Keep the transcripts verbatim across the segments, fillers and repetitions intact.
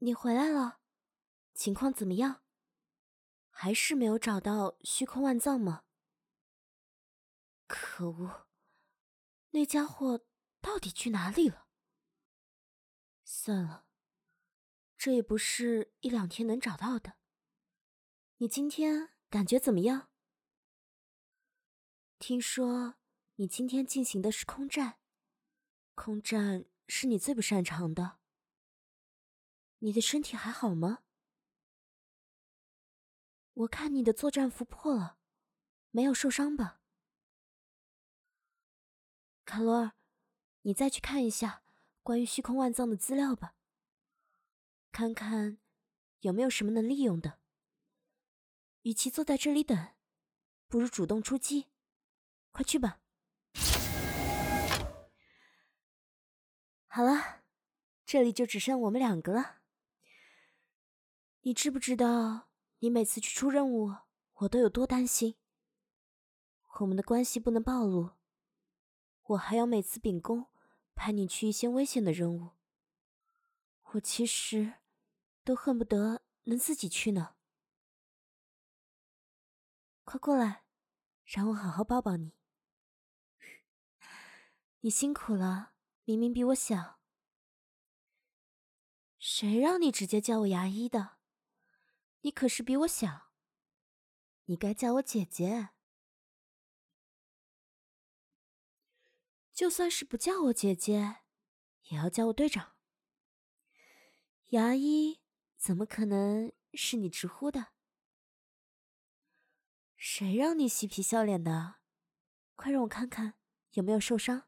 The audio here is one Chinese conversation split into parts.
你回来了，情况怎么样？还是没有找到虚空万藏吗？可恶，那家伙到底去哪里了？算了，这也不是一两天能找到的。你今天感觉怎么样？听说你今天进行的是空战，空战是你最不擅长的。你的身体还好吗？我看你的作战服破了，没有受伤吧？卡罗尔，你再去看一下关于虚空万藏的资料吧，看看有没有什么能利用的。与其坐在这里等，不如主动出击。快去吧。好了，这里就只剩我们两个了。你知不知道，你每次去出任务，我都有多担心？我们的关系不能暴露，我还要每次秉公派你去一些危险的任务。我其实都恨不得能自己去呢。快过来，让我好好抱抱你。你辛苦了，明明比我小。谁让你直接叫我牙医的？你可是比我小，你该叫我姐姐。就算是不叫我姐姐，也要叫我队长。牙医怎么可能是你直呼的？谁让你嬉皮笑脸的？快让我看看有没有受伤。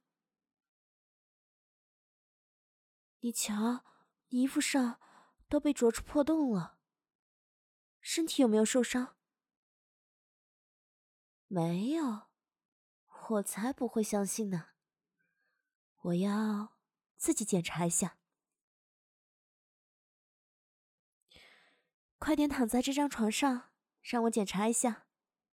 你瞧，你衣服上都被灼出破洞了，身体有没有受伤？没有，我才不会相信呢。我要自己检查一下。快点躺在这张床上，让我检查一下。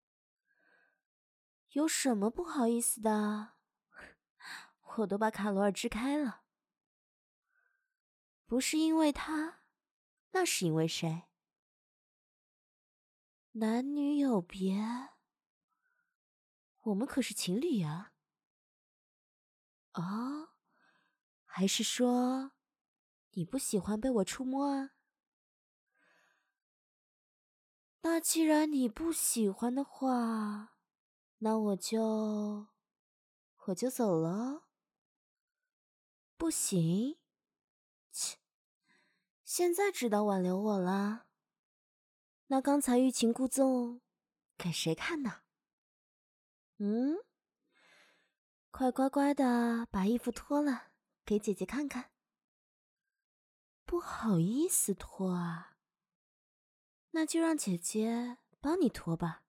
有什么不好意思的？我都把卡罗尔支开了。不是因为他，那是因为谁？男女有别，我们可是情侣啊。哦，还是说你不喜欢被我触摸啊？那既然你不喜欢的话，那我就我就走了。不行，切，现在知道挽留我了。那刚才欲擒故纵，给谁看呢？嗯，快乖乖的把衣服脱了，给姐姐看看。不好意思脱啊，那就让姐姐帮你脱吧。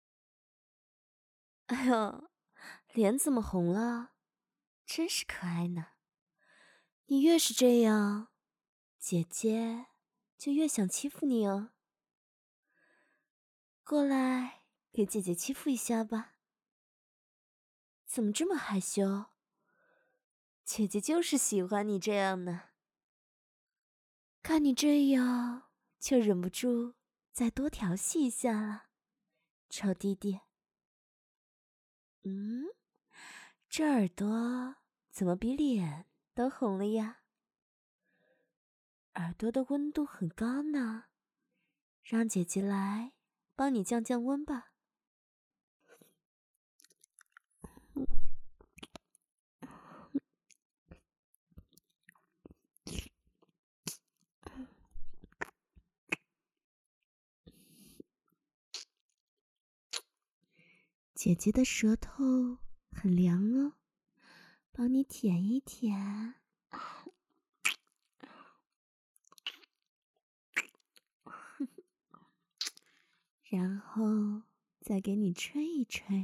哎呦，脸怎么红了？真是可爱呢。你越是这样，姐姐就越想欺负你哦。过来，给姐姐欺负一下吧。怎么这么害羞？姐姐就是喜欢你这样呢。看你这样，就忍不住再多调戏一下了，臭弟弟。嗯，这耳朵怎么比脸都红了呀？耳朵的温度很高呢，让姐姐来帮你降降温吧。姐姐的舌头很凉哦，帮你舔一舔。然后再给你吹一吹。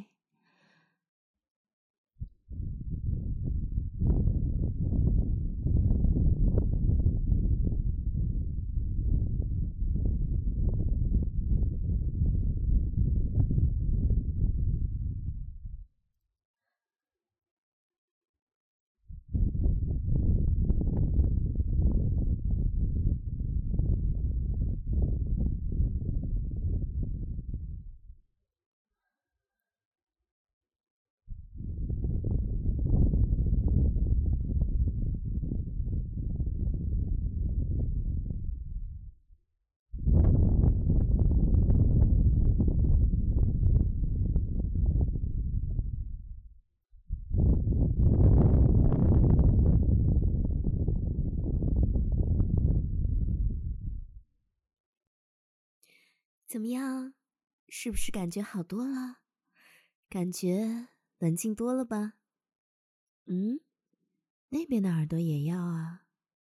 怎么样？是不是感觉好多了？感觉冷静多了吧？嗯，那边的耳朵也要啊？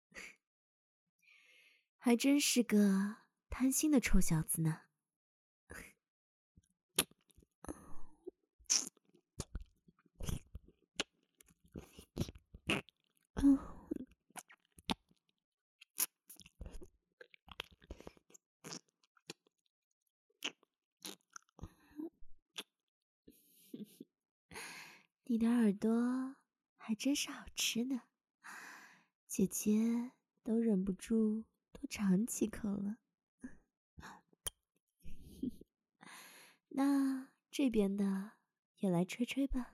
还真是个贪心的臭小子呢。你的耳朵还真是好吃呢，姐姐都忍不住多尝几口了。那这边的也来吹吹吧。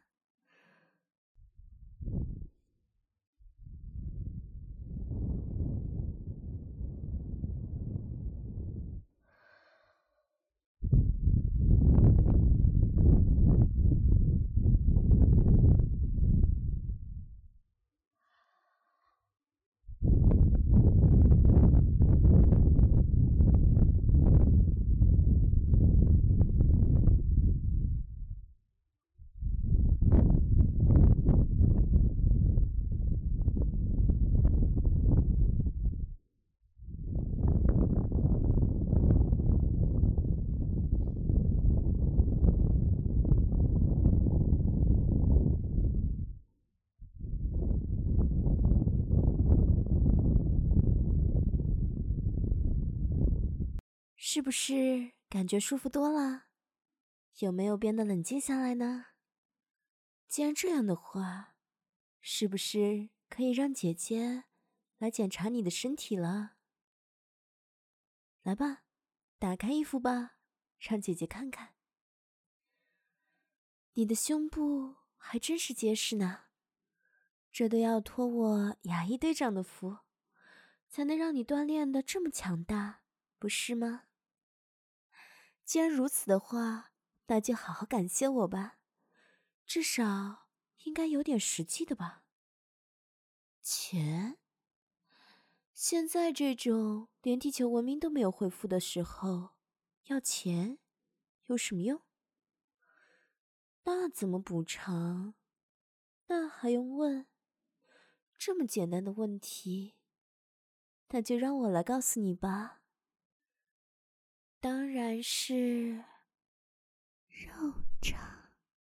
是不是感觉舒服多了？有没有变得冷静下来呢？既然这样的话，是不是可以让姐姐来检查你的身体了？来吧，打开衣服吧，让姐姐看看。你的胸部还真是结实呢，这都要托我牙医队长的福，才能让你锻炼的这么强大，不是吗？既然如此的话，那就好好感谢我吧，至少应该有点实际的吧。钱？现在这种连地球文明都没有恢复的时候，要钱有什么用？那怎么补偿？那还用问？这么简单的问题，那就让我来告诉你吧。当然是肉偿。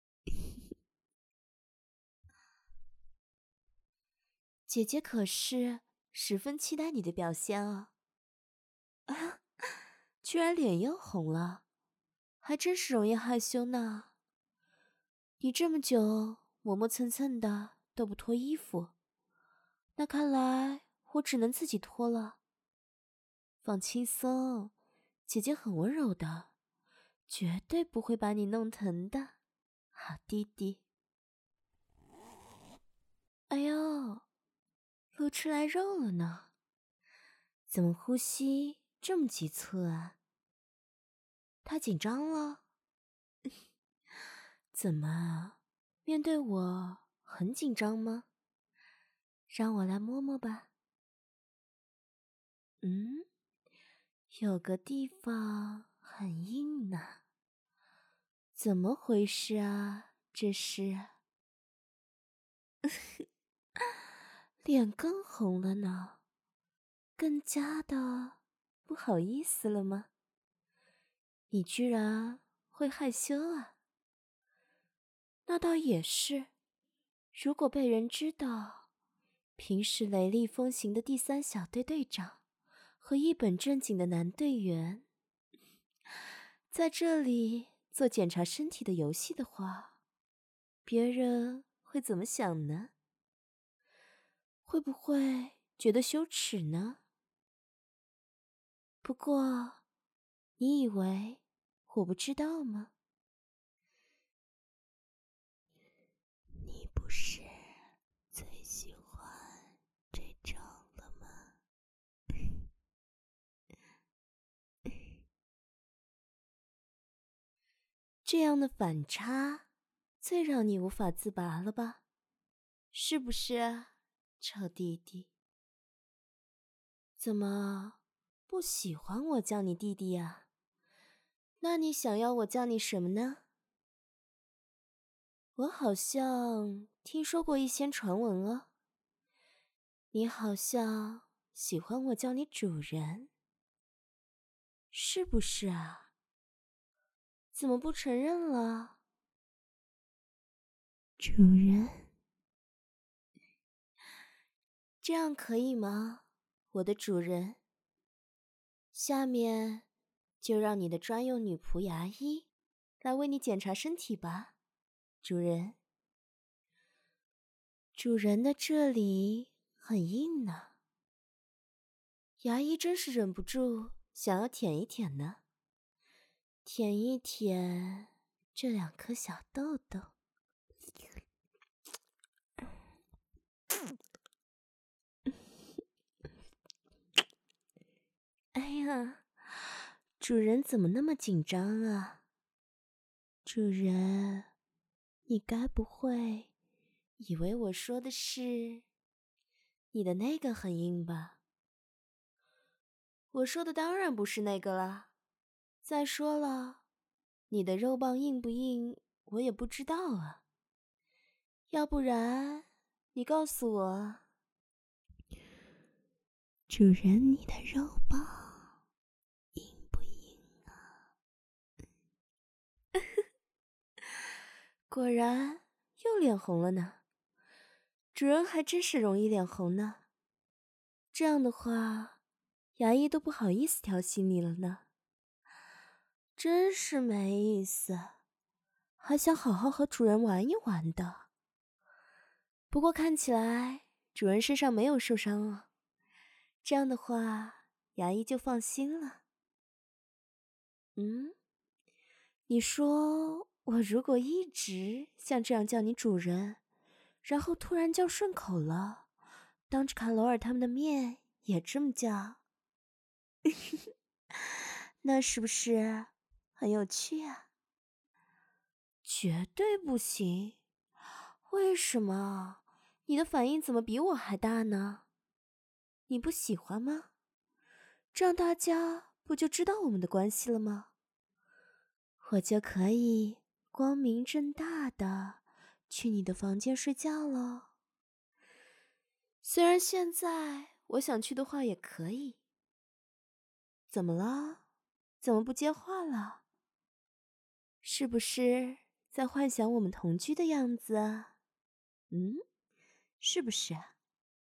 姐姐可是十分期待你的表现哦。啊，居然脸又红了，还真是容易害羞呢。你这么久磨磨蹭蹭的都不脱衣服，那看来我只能自己脱了。放轻松，姐姐很温柔的，绝对不会把你弄疼的，好弟弟。哎呦，露出来肉了呢，怎么呼吸这么急促啊？太紧张了？怎么，面对我很紧张吗？让我来摸摸吧。嗯，有个地方很硬呢，怎么回事啊？这是脸更红了呢，更加的不好意思了吗？你居然会害羞啊？那倒也是，如果被人知道，平时雷厉风行的第三小队队长和一本正经的男队员，在这里做检查身体的游戏的话，别人会怎么想呢？会不会觉得羞耻呢？不过，你以为我不知道吗？你不是最喜欢这种了吗？这样的反差，最让你无法自拔了吧？是不是啊，臭弟弟？怎么不喜欢我叫你弟弟呀？ 那你想要我叫你什么呢？我好像听说过一些传闻哦。你好像喜欢我叫你主人，是不是啊？怎么不承认了？主人，这样可以吗？我的主人。下面就让你的专用女仆牙医来为你检查身体吧，主人。主人的这里很硬呢，牙医真是忍不住想要舔一舔呢，舔一舔这两颗小痘痘。哎呀，主人怎么那么紧张啊？主人，你该不会以为我说的是你的那个很硬吧？我说的当然不是那个啦。再说了，你的肉棒硬不硬，我也不知道啊。要不然，你告诉我，主人，你的肉棒硬不硬啊？果然又脸红了呢。主人还真是容易脸红呢。这样的话，牙医都不好意思调戏你了呢。真是没意思，还想好好和主人玩一玩的。不过看起来主人身上没有受伤哦，这样的话牙医就放心了。嗯，你说我如果一直像这样叫你主人，然后突然叫顺口了，当着卡罗尔他们的面也这么叫，那是不是很有趣啊？绝对不行！为什么？你的反应怎么比我还大呢？你不喜欢吗？这样大家不就知道我们的关系了吗？我就可以光明正大的去你的房间睡觉了。虽然现在我想去的话也可以。怎么了？怎么不接话了？是不是在幻想我们同居的样子啊？嗯，是不是啊？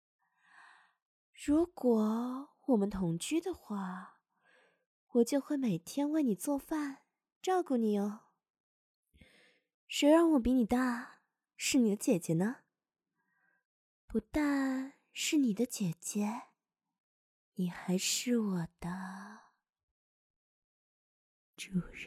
如果我们同居的话，我就会每天为你做饭，照顾你哦。谁让我比你大，是你的姐姐呢？不但是你的姐姐，你还是我的主人。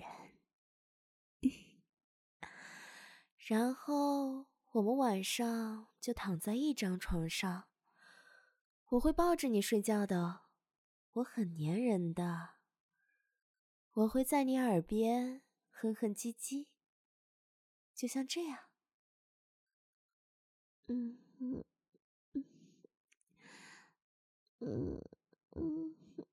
然后我们晚上就躺在一张床上，我会抱着你睡觉的，我很粘人的，我会在你耳边哼哼唧唧，就像这样。嗯嗯嗯嗯嗯，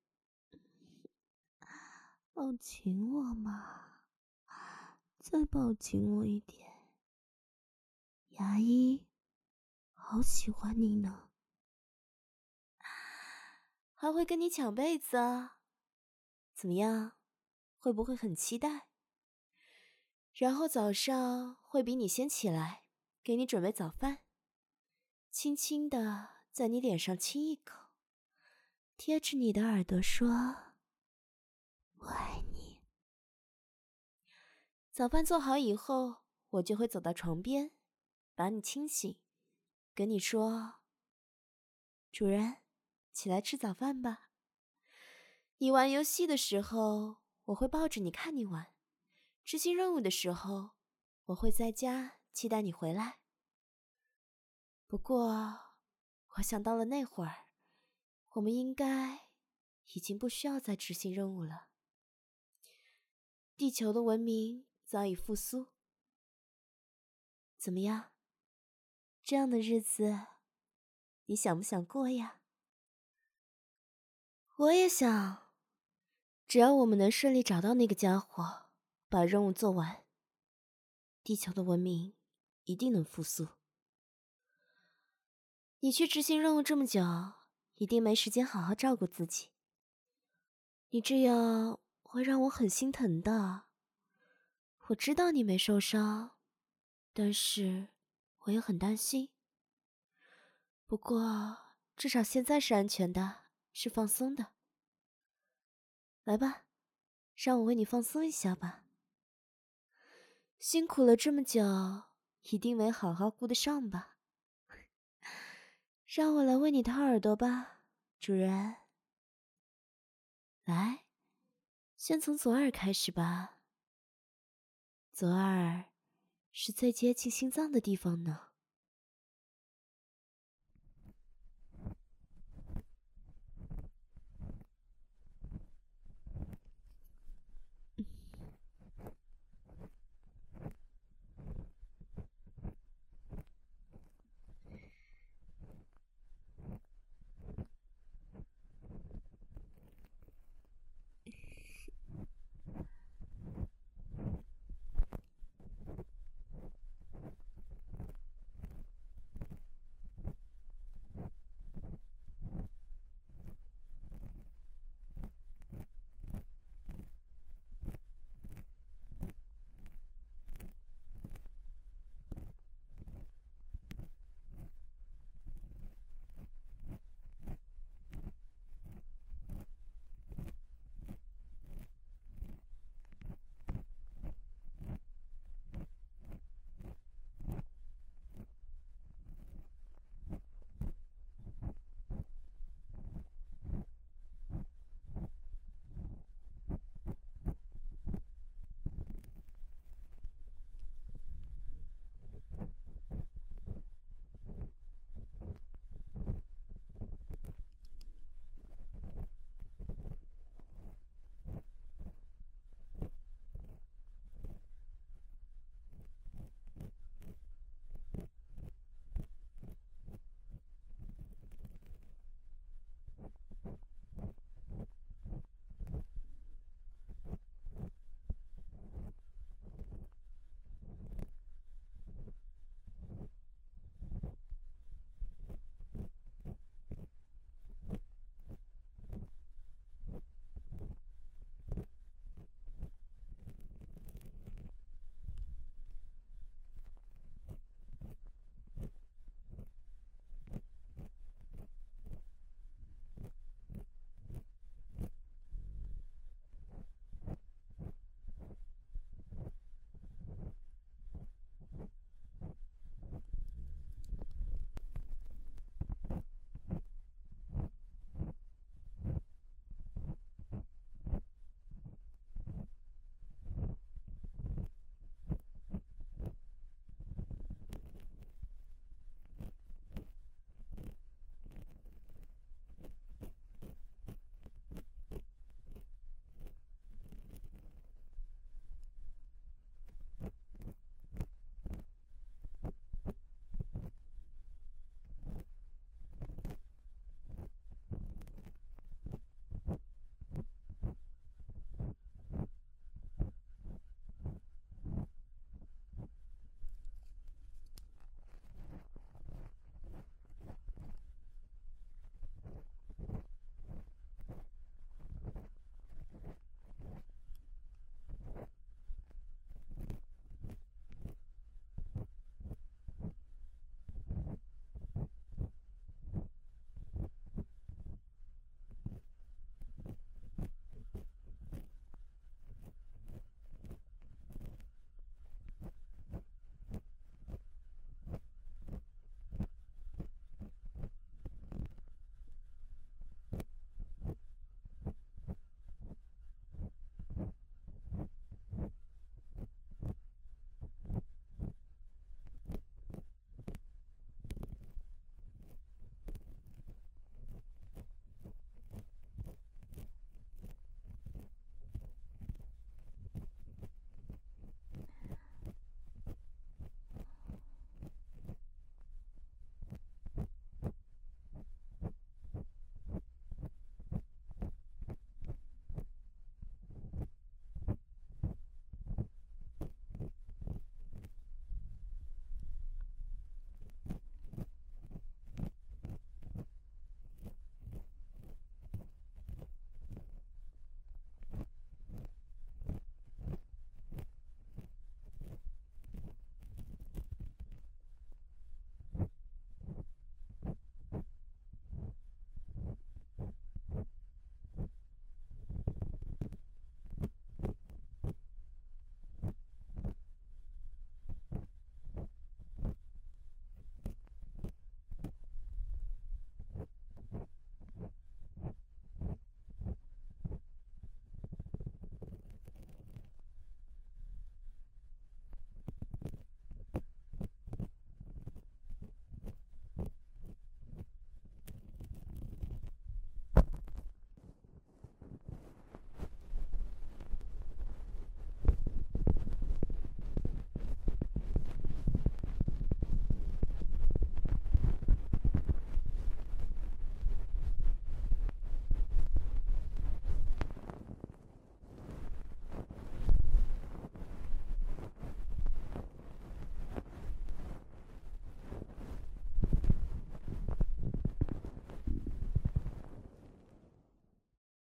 抱紧我嘛，再抱紧我一点。牙医好喜欢你呢，还会跟你抢被子啊。怎么样，会不会很期待？然后早上会比你先起来，给你准备早饭，轻轻地在你脸上亲一口，贴着你的耳朵说我爱你。早饭做好以后，我就会走到床边，把你亲醒，跟你说，主人，起来吃早饭吧。你玩游戏的时候，我会抱着你看你玩；执行任务的时候，我会在家期待你回来。不过，我想到了那会儿，我们应该已经不需要再执行任务了。地球的文明早已复苏。怎么样？这样的日子，你想不想过呀？我也想，只要我们能顺利找到那个家伙， 把任务做完，地球的文明一定能复苏。你去执行任务这么久，一定没时间好好照顾自己。你这样会让我很心疼的。我知道你没受伤，但是我也很担心。不过至少现在是安全的，是放松的。来吧，让我为你放松一下吧。辛苦了这么久，一定没好好顾得上吧？让我来为你掏耳朵吧，主人。来，先从左耳开始吧。左耳是最接近心脏的地方呢。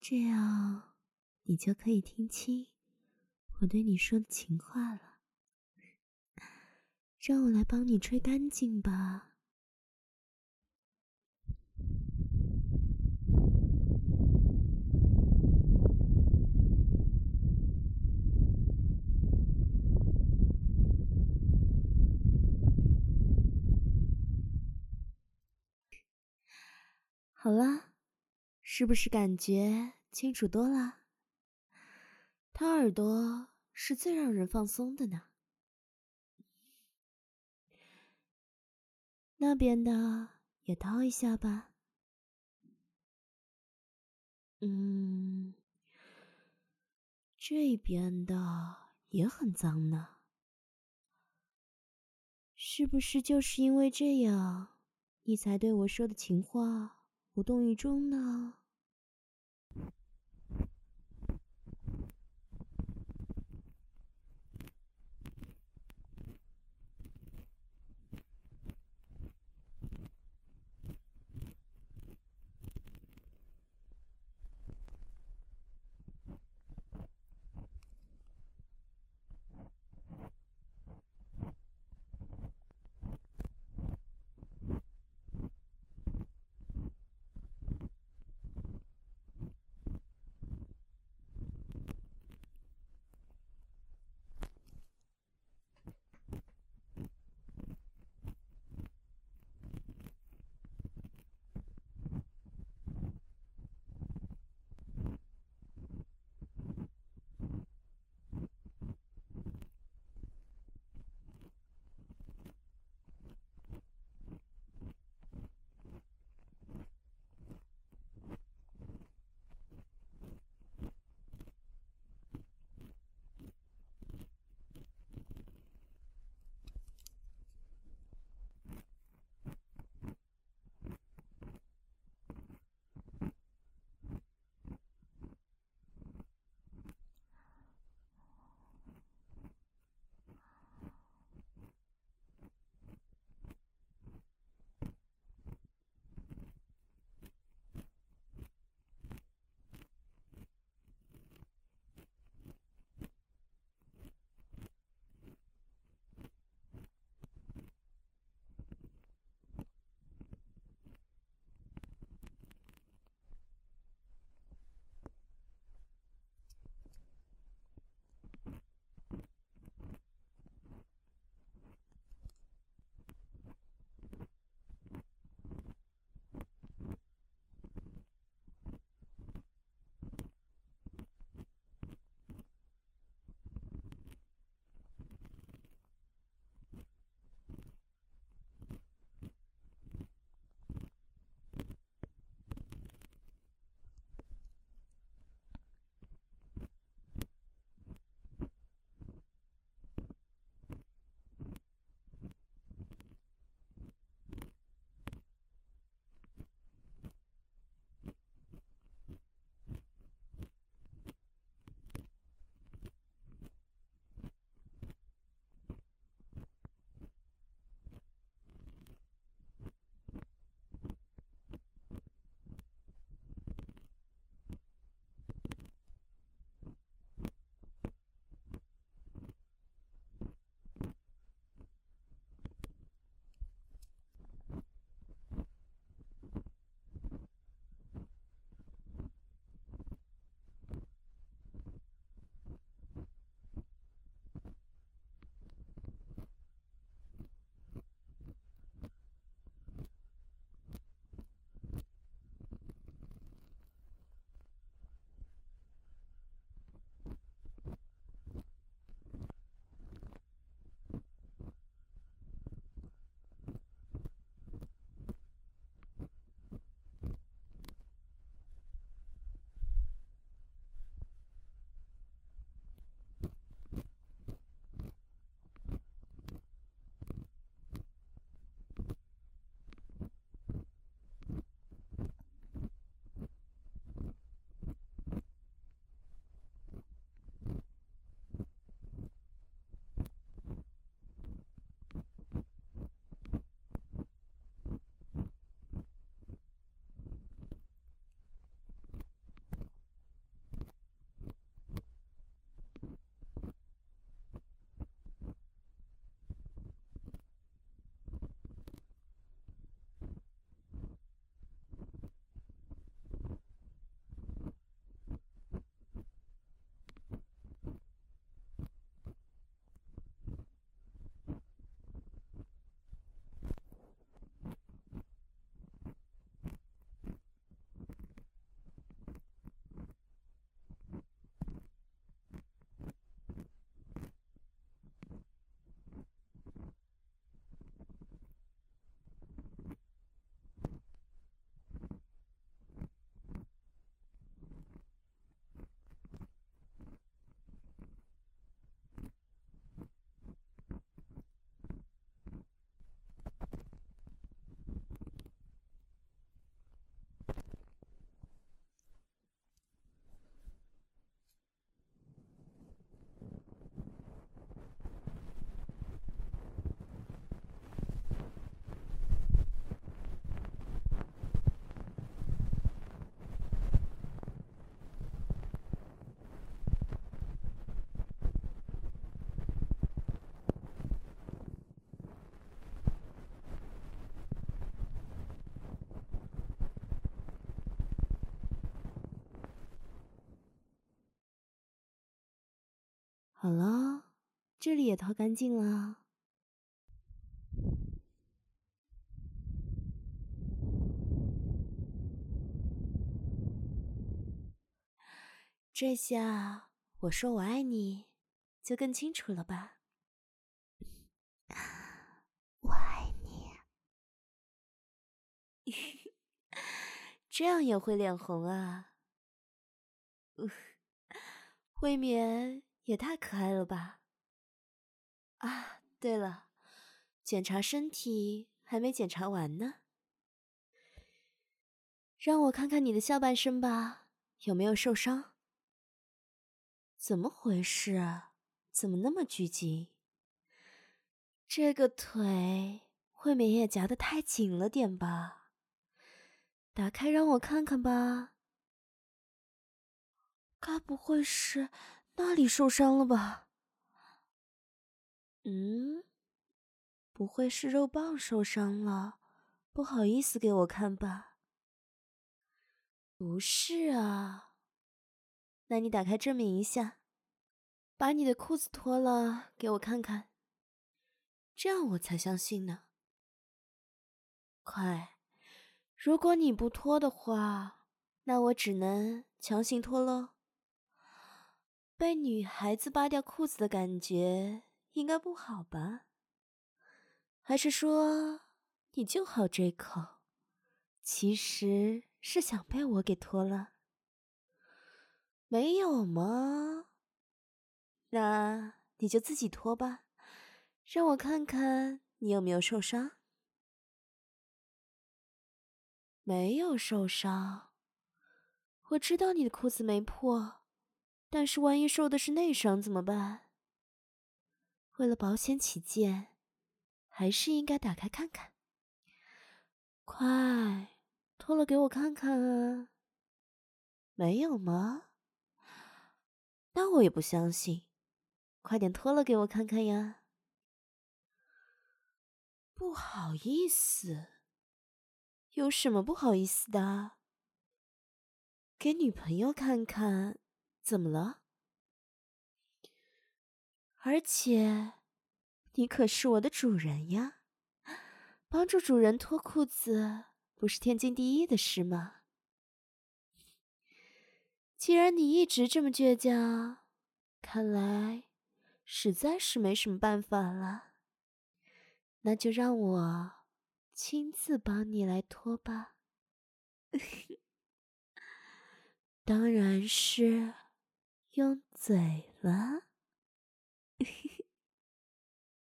这样你就可以听清我对你说的情话了。让我来帮你吹干净吧。好了，是不是感觉清楚多了？掏耳朵是最让人放松的呢。那边的也掏一下吧。嗯，这边的也很脏呢。是不是就是因为这样，你才对我说的情话无动于衷呢？ 好了，这里也拖干净了。这下我说我爱你，就更清楚了吧？我爱你。这样也会脸红啊？未免也太可爱了吧！啊，对了，检查身体还没检查完呢，让我看看你的下半身吧，有没有受伤？怎么回事啊？怎么那么拘谨？这个腿未免也夹得太紧了点吧？打开让我看看吧。该不会是那里受伤了吧？嗯，不会是肉棒受伤了，不好意思给我看吧？不是啊，那你打开证明一下，把你的裤子脱了给我看看，这样我才相信呢。快，如果你不脱的话，那我只能强行脱喽。被女孩子扒掉裤子的感觉应该不好吧？还是说你就好这口，其实是想被我给脱了？没有吗？那你就自己脱吧，让我看看你有没有受伤。没有受伤，我知道你的裤子没破，但是万一受的是内伤怎么办？为了保险起见，还是应该打开看看。快，脱了给我看看啊！没有吗？那我也不相信，快点脱了给我看看呀！不好意思，有什么不好意思的？给女朋友看看，怎么了？而且，你可是我的主人呀，帮助主人脱裤子不是天经地义的事吗？既然你一直这么倔强，看来实在是没什么办法了。那就让我亲自帮你来脱吧。当然是用嘴了。